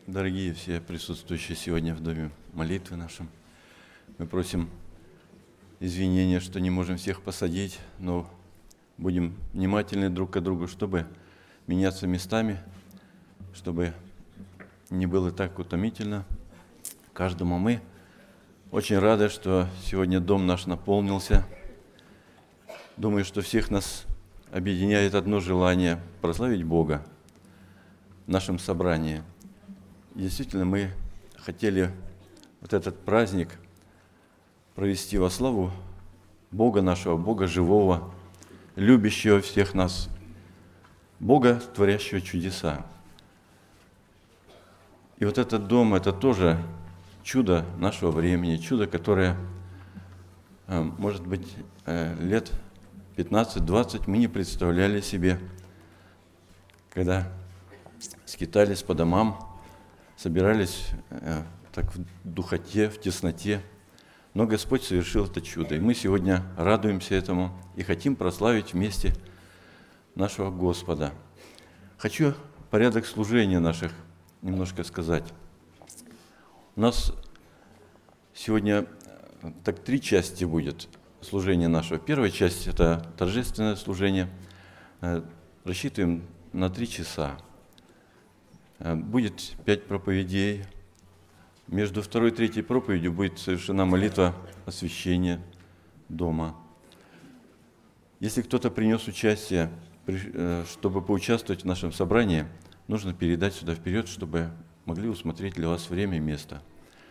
Дорогие все присутствующие сегодня в доме молитвы нашем, мы просим извинения, что не можем всех посадить, но будем внимательны друг к другу, чтобы меняться местами, чтобы не было так утомительно каждому. Мы очень рады, что сегодня дом наш наполнился. Думаю, что всех нас объединяет одно желание – прославить Бога в нашем собрании. И действительно, мы хотели вот этот праздник провести во славу Бога нашего, Бога живого, любящего всех нас, Бога, творящего чудеса. И вот этот дом – это тоже чудо нашего времени, чудо, которое, может быть, лет 15-20 мы не представляли себе, когда скитались по домам, собирались так в духоте, в тесноте. Но Господь совершил это чудо. И мы сегодня радуемся этому и хотим прославить вместе нашего Господа. Хочу порядок служения наших немножко сказать. У нас сегодня так 3 части будет служения нашего. Первая часть – это торжественное служение. Рассчитываем на 3 часа. Будет 5 проповедей. Между 2 и 3 проповедью будет совершена молитва освящения дома. Если кто-то принес участие, чтобы поучаствовать в нашем собрании, нужно передать сюда вперед, чтобы могли усмотреть для вас время и место.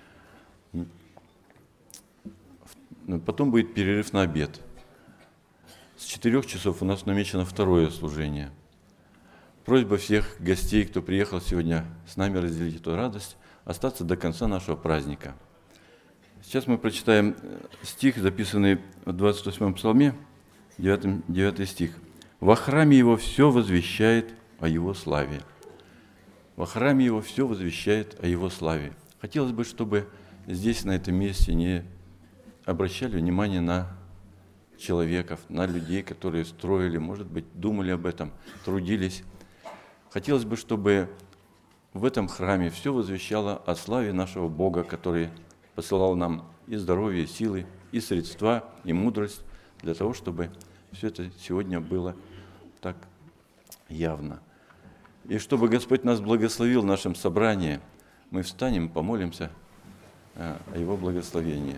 Потом будет перерыв на обед. С 4 часов у нас намечено 2 служение. Просьба всех гостей, кто приехал сегодня с нами разделить эту радость, остаться до конца нашего праздника. Сейчас мы прочитаем стих, записанный в 28-м псалме, 9 стих. «Во храме его все возвещает о его славе». Во храме его все возвещает о его славе. Хотелось бы, чтобы здесь, на этом месте, не обращали внимание на человеков, на людей, которые строили, может быть, думали об этом, трудились. Хотелось бы, чтобы в этом храме все возвещало о славе нашего Бога, который посылал нам и здоровье, и силы, и средства, и мудрость для того, чтобы все это сегодня было так явно. И чтобы Господь нас благословил в нашем собрании, мы встанем, помолимся о Его благословении.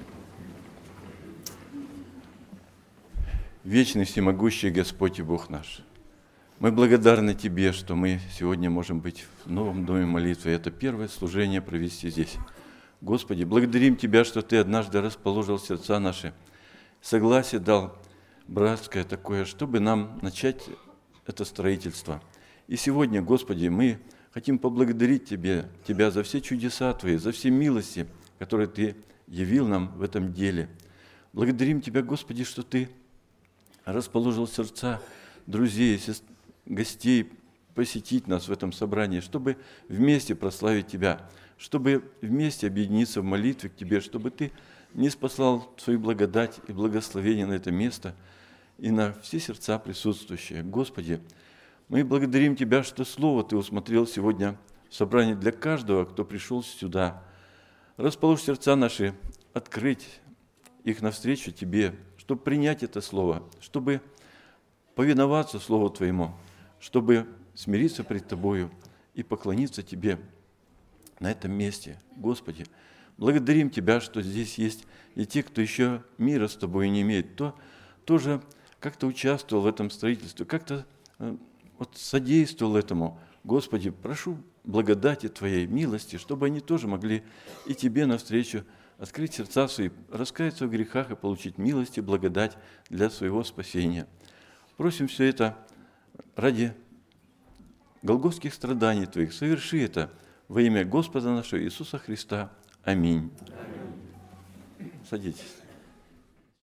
Вечный, всемогущий Господь и Бог наш, мы благодарны Тебе, что мы сегодня можем быть в новом доме молитвы. Это первое служение провести здесь. Господи, благодарим Тебя, что Ты однажды расположил сердца наши, согласие дал братское такое, чтобы нам начать это строительство. И сегодня, Господи, мы хотим поблагодарить Тебя за все чудеса Твои, за все милости, которые Ты явил нам в этом деле. Благодарим Тебя, Господи, что Ты расположил сердца друзей, гостей посетить нас в этом собрании, чтобы вместе прославить Тебя, чтобы вместе объединиться в молитве к Тебе, чтобы Ты ниспослал свою благодать и благословение на это место и на все сердца присутствующие. Господи, мы благодарим Тебя, что Слово Ты усмотрел сегодня в собрании для каждого, кто пришел сюда. Расположь сердца наши, открыть их навстречу Тебе, чтобы принять это Слово, чтобы повиноваться Слову Твоему, чтобы смириться пред Тобою и поклониться Тебе на этом месте. Господи, благодарим Тебя, что здесь есть и те, кто еще мира с Тобой не имеет, кто тоже как-то участвовал в этом строительстве, как-то содействовал этому. Господи, прошу благодати Твоей, милости, чтобы они тоже могли и Тебе навстречу открыть сердца свои, раскаяться в грехах и получить милость и благодать для своего спасения. Просим все это ради голгофских страданий Твоих. Соверши это во имя Господа нашего Иисуса Христа. Аминь. Садитесь.